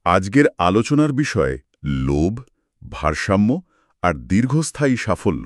আজকের আলোচনার বিষয় লোভ, ভারসাম্য আর দীর্ঘস্থায়ী সাফল্য।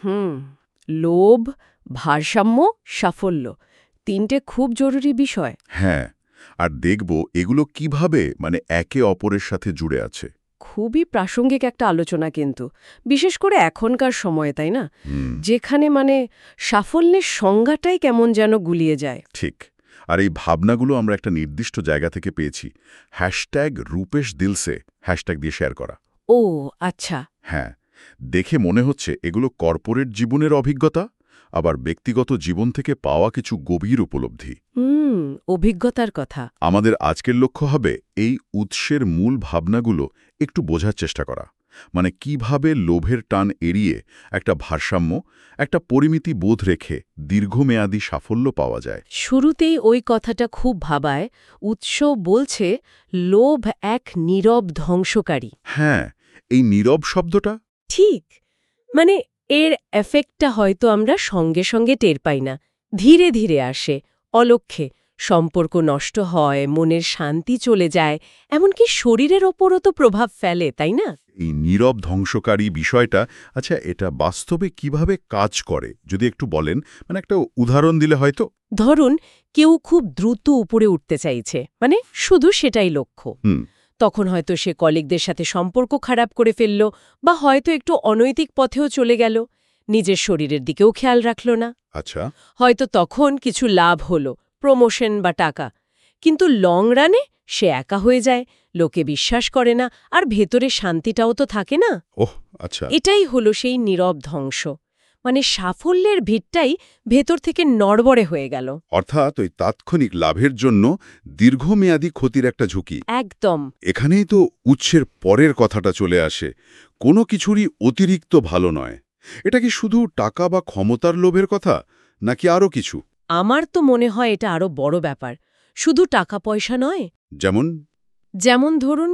লোভ, ভারসাম্য, সাফল্য, তিনটে খুব জরুরি বিষয়। হ্যাঁ, আর দেখব এগুলো কিভাবে একে অপরের সাথে জুড়ে আছে। খুবই প্রাসঙ্গিক একটা আলোচনা কিন্তু, বিশেষ করে এখনকার সময়ে, তাই না? যেখানে সাফল্যের সংজ্ঞাটাই কেমন যেন গুলিয়ে যায়। ঠিক। আর এই ভাবনাগুলো আমরা একটা নির্দিষ্ট জায়গা থেকে পেয়েছি। রূপেশ দিলসে হ্যাশট্যাগ দিয়ে শেয়ার করা। ও আচ্ছা। হ্যাঁ, দেখে মনে হচ্ছে এগুলো কর্পোরেট জীবনের অভিজ্ঞতা, আবার ব্যক্তিগত জীবন থেকে পাওয়া কিছু গভীর উপলব্ধি। অভিজ্ঞতার কথা। আমাদের আজকের লক্ষ্য হবে এই উৎসের মূল ভাবনাগুলো একটু বোঝার চেষ্টা করা। কিভাবে লোভের টান এড়িয়ে একটা ভারসাম্য, একটা পরিমিতি বোধ রেখে দীর্ঘমেয়াদী সাফল্য পাওয়া যায়। শুরুতেই ওই কথাটা খুব ভাবায়। উৎস বলছে লোভ এক নীরব ধ্বংসকারী। হ্যাঁ, এই নীরব শব্দটা ঠিক। এর এফেক্টটা হয়তো আমরা সঙ্গে সঙ্গে টের পাই না, ধীরে ধীরে আসে, অলক্ষ্যে। সম্পর্ক নষ্ট হয়, মনের শান্তি চলে যায়, এমনকি শরীরের ওপরও তো প্রভাব ফেলে, তাই না? এই নীরব ধ্বংসকারী বিষয়টা, আচ্ছা, এটা বাস্তবে কিভাবে কাজ করে যদি একটু বলেন, একটা উদাহরণ দিলে হয়তো। ধরুন, কেউ খুব দ্রুত উপরে উঠতে চাইছে, শুধু সেটাই লক্ষ্য। তখন হয়তো সে কলিগদের সাথে সম্পর্ক খারাপ করে ফেলল, বা হয়তো একটু অনৈতিক পথেও চলে গেল, নিজের শরীরের দিকেও খেয়াল রাখল না। আচ্ছা। হয়তো তখন কিছু লাভ হলো, প্রমোশন বা টাকা, কিন্তু লং রানে সে একা হয়ে যায়, লোকে বিশ্বাস করে না, আর ভেতরে শান্তিটাও তো থাকে না। ওহ আচ্ছা। এটাই হলো সেই নীরব ধ্বংস। সাফল্যের ভিতটাই ভেতর থেকে নড়বড়ে হয়ে গেল। অর্থাৎ ওই তাৎক্ষণিক লাভের জন্য দীর্ঘমেয়াদী ক্ষতির একটা ঝুঁকি। একদম। এখানেই তো উৎসের পরের কথাটা চলে আসে। কোনো কিছুরই অতিরিক্ত ভালো নয়। এটা কি শুধু টাকা বা ক্ষমতার লোভের কথা, নাকি আরও কিছু? আমার তো মনে হয় এটা আরো বড় ব্যাপার। শুধু টাকা পয়সা নয়। যেমন ধরুন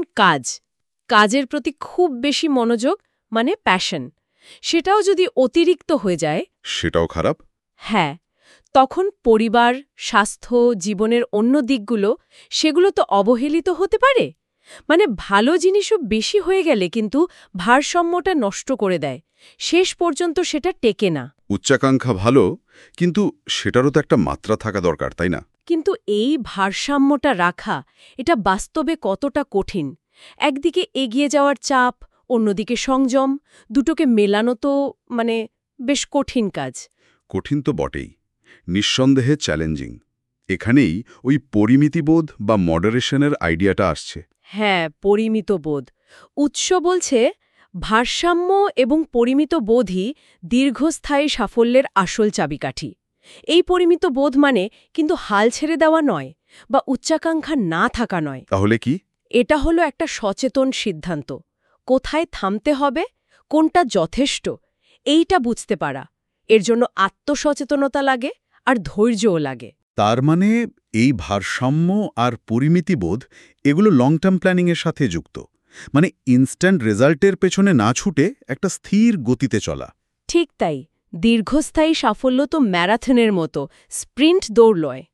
কাজের প্রতি খুব বেশি মনোযোগ, প্যাশন, সেটাও যদি অতিরিক্ত হয়ে যায়, সেটাও খারাপ। হ্যাঁ, তখন পরিবার, স্বাস্থ্য, জীবনের অন্য দিকগুলো, সেগুলো তো অবহেলিত হতে পারে। ভালো জিনিসও বেশি হয়ে গেলে কিন্তু ভারসাম্যটা নষ্ট করে দেয়, শেষ পর্যন্ত সেটা টেকে না। উচ্চাকাঙ্ক্ষা ভালো, কিন্তু সেটারও তো একটা মাত্রা থাকা দরকার, তাই না? কিন্তু এই ভারসাম্যটা রাখা, এটা বাস্তবে কতটা কঠিন। একদিকে এগিয়ে যাওয়ার চাপ, অন্যদিকে সংযম, দুটোকে মেলানো তো বেশ কঠিন কাজ। কঠিন তো বটেই, নিঃসন্দেহে চ্যালেঞ্জিং। এখানেই ওই পরিমিতিবোধ বা মডারেশনের আইডিয়াটা আসছে। হ্যাঁ, পরিমিত বোধ। উৎস বলছে ভারসাম্য এবং পরিমিত বোধই দীর্ঘস্থায়ী সাফল্যের আসল চাবিকাঠি। এই পরিমিত বোধ কিন্তু হাল ছেড়ে দেওয়া নয়, বা উচ্চাকাঙ্ক্ষা না থাকা নয়। তাহলে কি? এটা হলো একটা সচেতন সিদ্ধান্ত। কোথায় থামতে হবে, কোনটা যথেষ্ট, এইটা বুঝতে পারা। এর জন্য আত্মসচেতনতা লাগে, আর ধৈর্যও লাগে। তার এই ভারসাম্য আর পরিমিতিবোধ, এগুলো লং টার্ম প্ল্যানিংয়ের সাথে যুক্ত। ইনস্ট্যান্ট রেজাল্টের পেছনে না ছুটে একটা স্থির গতিতে চলা। ঠিক তাই। দীর্ঘস্থায়ী সাফল্য তো ম্যারাথনের মতো, স্প্রিন্ট দৌড় লয়।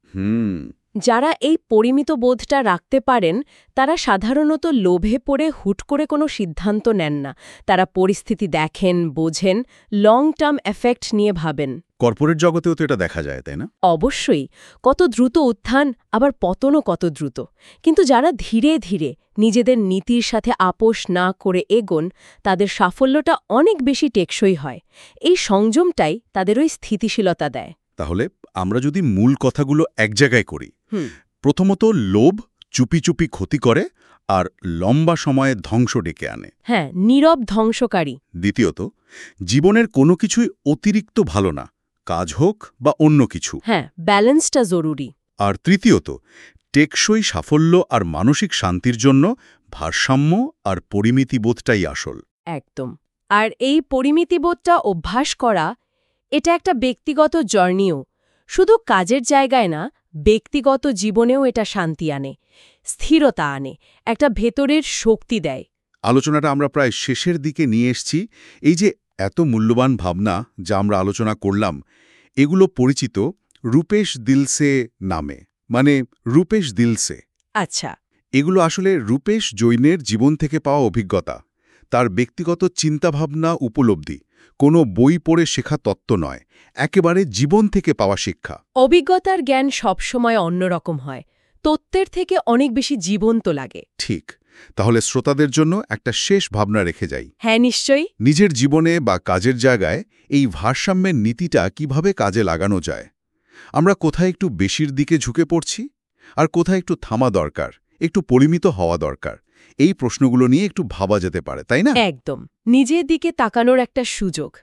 যারা এই পরিমিত বোধটা রাখতে পারেন, তারা সাধারণত লোভে পড়ে হুট করে কোনো সিদ্ধান্ত নেন না। তারা পরিস্থিতি দেখেন, বোঝেন, লং টার্ম এফেক্ট নিয়ে ভাবেন। কর্পোরেট জগতেও তো এটা দেখা যায়, তাই না? অবশ্যই। কত দ্রুত উত্থান, আবার পতনও কত দ্রুত। কিন্তু যারা ধীরে ধীরে নিজেদের নীতির সাথে আপোষ না করে এগোন, তাদের সাফল্যটা অনেক বেশি টেকসই হয়। এই সংযমটাই তাদের ওই স্থিতিশীলতা দেয়। তাহলে আমরা যদি মূল কথাগুলো এক জায়গায় করি, প্রথমত লোভ চুপি চুপি ক্ষতি করে আর লম্বা সময়ে ধ্বংস ডেকে আনে। হ্যাঁ, নীরব ধ্বংসকারী। দ্বিতীয়ত, জীবনের কোনো কিছুই অতিরিক্ত ভালো না, কাজ হোক বা অন্য কিছু। হ্যাঁ, ব্যালেন্সটা জরুরি। আর তৃতীয়ত, টেকসই সাফল্য আর মানসিক শান্তির জন্য ভারসাম্য আর পরিমিতিবোধটাই আসল। একদম। আর এই পরিমিতিবোধটা অভ্যাস করা, এটা একটা ব্যক্তিগত জার্নিও। শুধু কাজের জায়গায় না, ব্যক্তিগত জীবনেও এটা শান্তি আনে, স্থিরতা আনে, একটা ভেতরের শক্তি দেয়। আলোচনাটা আমরা প্রায় শেষের দিকে নিয়ে এসেছি। এই যে এত মূল্যবান ভাবনা যা আমরা আলোচনা করলাম, এগুলো পরিচিত রূপেশ দিলসে নামে, রূপেশ দিলসে। আচ্ছা। এগুলো আসলে রূপেশ জৈনের জীবন থেকে পাওয়া অভিজ্ঞতা, তার ব্যক্তিগত চিন্তাভাবনা, উপলব্ধি, কোনো বই পড়ে শেখা তত্ত্ব নয়, একেবারে জীবন থেকে পাওয়া শিক্ষা। অভিজ্ঞতার জ্ঞান সবসময় অন্যরকম হয়, তত্ত্বের থেকে অনেক বেশি জীবন্ত লাগে। ঠিক। তাহলে শ্রোতাদের জন্য একটা শেষ ভাবনা রেখে যাই। হ্যাঁ, নিশ্চয়ই। নিজের জীবনে বা কাজের জায়গায় এই ভারসাম্যের নীতিটা কিভাবে কাজে লাগানো যায়? আমরা কোথায় একটু বেশির দিকে ঝুঁকে পড়ছি, আর কোথায় একটু থামা দরকার, একটু পরিমিত হওয়া দরকার? এই প্রশ্নগুলো নিয়ে একটু ভাবা যেতে পারে, তাই না? একদম। নিজের দিকে তাকানোর একটা সুযোগ।